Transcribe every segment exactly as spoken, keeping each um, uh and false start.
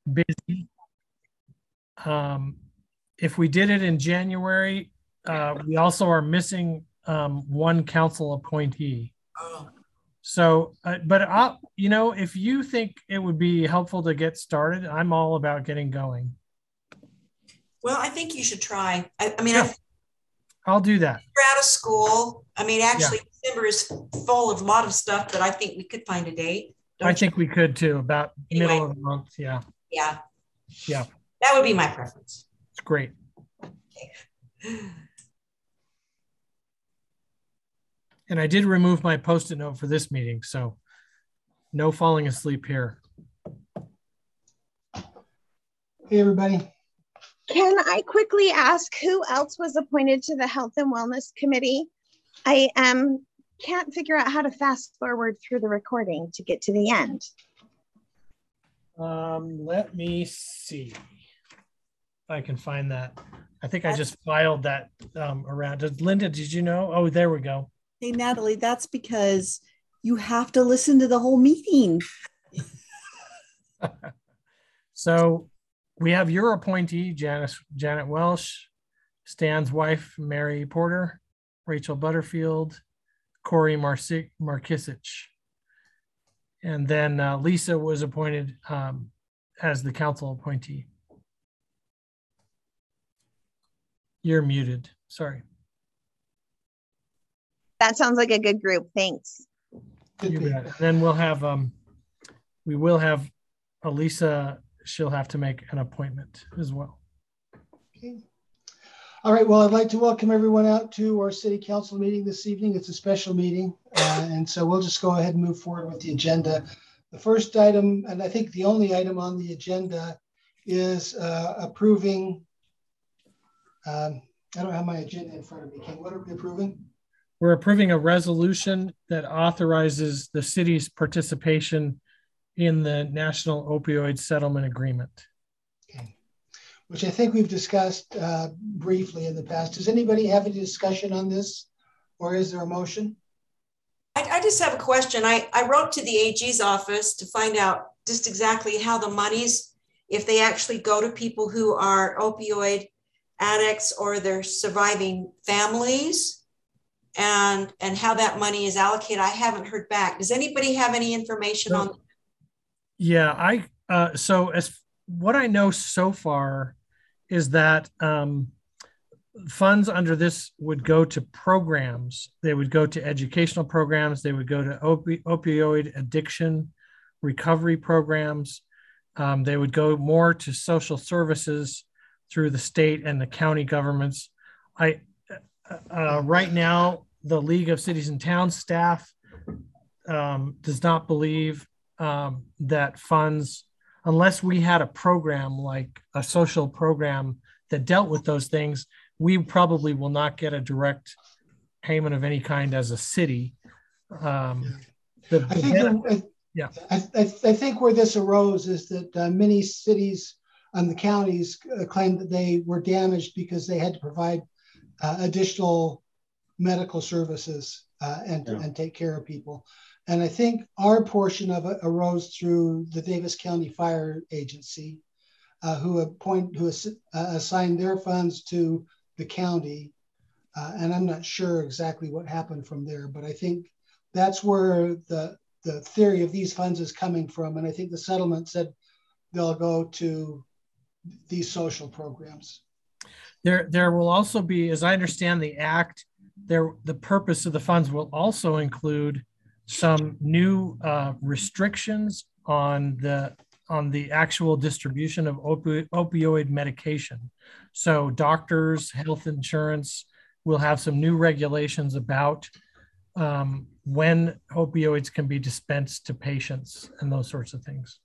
busy. Um, if we did it in January, uh, we also are missing um, one council appointee. Oh. So, uh, but I'll, you know, if you think it would be helpful to get started, I'm all about getting going. Well, I think you should try. I, I mean, Yeah, I, I'll do that. you're out of school. I mean, actually, Yeah. December is full of a lot of stuff, but I think we could find a date. I think we could too, about Anyway. middle of the month. Yeah. Yeah. Yeah. That would be my preference. It's great. Okay. And I did remove my Post-it note for this meeting, so no falling asleep here. Hey, everybody. Can I quickly ask who else was appointed to the Health and Wellness Committee? I um, can't figure out how to fast forward through the recording to get to the end. Um, let me see if I can find that. I think I just filed that um, around. Did, Linda, did you know? Oh, there we go. Hey, Natalie, that's because you have to listen to the whole meeting. So we have your appointee, Janice, Janet Welsh, Stan's wife, Mary Porter, Rachel Butterfield, Corey Marci- Markisich. And then uh, Lisa was appointed um, as the council appointee. You're muted. Sorry. That sounds like a good group. Thanks. You bet. And then we'll have, um, we will have Elisa. She'll have to make an appointment as well. Okay. All right. Well, I'd like to welcome everyone out to our city council meeting this evening. It's a special meeting. Uh, and so we'll just go ahead and move forward with the agenda. The first item, and I think the only item on the agenda, is uh, approving, um, I don't have my agenda in front of me. Ken, what are we approving? We're approving a resolution that authorizes the city's participation in the National Opioid Settlement Agreement. Okay. Which I think we've discussed uh, briefly in the past. Does anybody have any discussion on this, or is there a motion? I, I just have a question. I, I wrote to the A G's office to find out just exactly how the monies, if they actually go to people who are opioid addicts or their surviving families, and, and how that money is allocated. I haven't heard back. Does anybody have any information No. on that? Yeah, I uh, so as what I know so far is that um, funds under this would go to programs. They would go to educational programs. They would go to opi- opioid addiction recovery programs. Um, they would go more to social services through the state and the county governments. I uh, right now, the League of Cities and Towns staff um, does not believe Um, that funds, unless we had a program like a social program that dealt with those things, we probably will not get a direct payment of any kind as a city. Um, the, I think, the, I, yeah, I, I, I think where this arose is that uh, many cities and the counties uh, claimed that they were damaged because they had to provide uh, additional medical services uh, and, yeah. and take care of people. And I think our portion of it arose through the Davis County Fire Agency, uh, who appoint, who ass, uh, assigned their funds to the county. Uh, and I'm not sure exactly what happened from there, but I think that's where the, the theory of these funds is coming from. And I think the settlement said they'll go to these social programs. There, there will also be, as I understand the act, there, the purpose of the funds will also include some new uh, restrictions on the on the actual distribution of opi- opioid medication. So doctors, health insurance will have some new regulations about um, when opioids can be dispensed to patients and those sorts of things.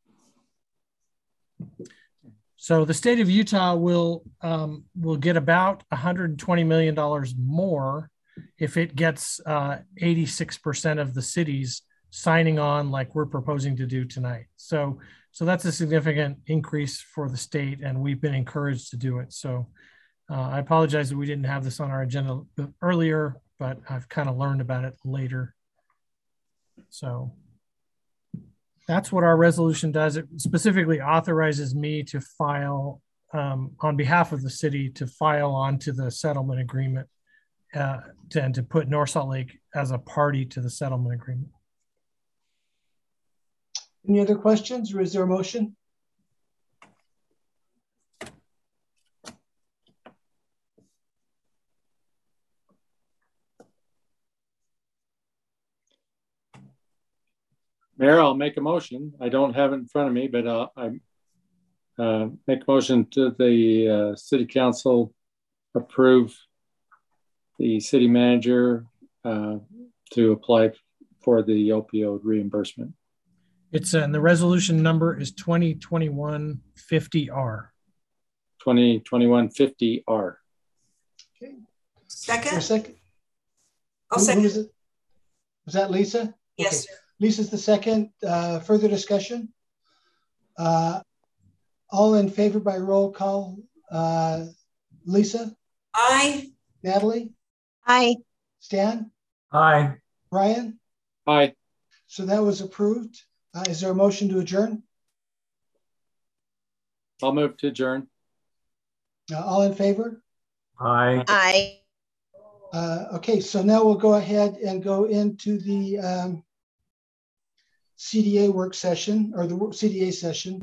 So the state of Utah will um, will get about one hundred twenty million dollars more if it gets uh, eighty-six percent of the cities signing on like we're proposing to do tonight. So, so that's a significant increase for the state, and we've been encouraged to do it. So uh, I apologize that we didn't have this on our agenda earlier, but I've kind of learned about it later. So That's what our resolution does. It specifically authorizes me to file um, on behalf of the city to file onto the settlement agreement uh, to, and to put North Salt Lake as a party to the settlement agreement. Any other questions, or is there a motion? Mayor, I'll make a motion. I don't have it in front of me, but uh, I uh, make a motion to the uh, city council approve the city manager uh, to apply for the opioid reimbursement. It's uh, and the resolution number is twenty twenty-one fifty R. twenty twenty-one fifty R. Okay. Second? A second. I'll Who- who second. was it? Was that Lisa? Yes. Okay. Lisa's the second. Uh, further discussion? Uh, all in favor by roll call. Uh, Lisa? Aye. Natalie? Aye. Stan? Aye. Brian? Aye. So that was approved. Uh, is there a motion to adjourn? I'll move to adjourn. Uh, all in favor? Aye. Aye. Uh, okay, so now we'll go ahead and go into the um, C D A work session, or the C D A session.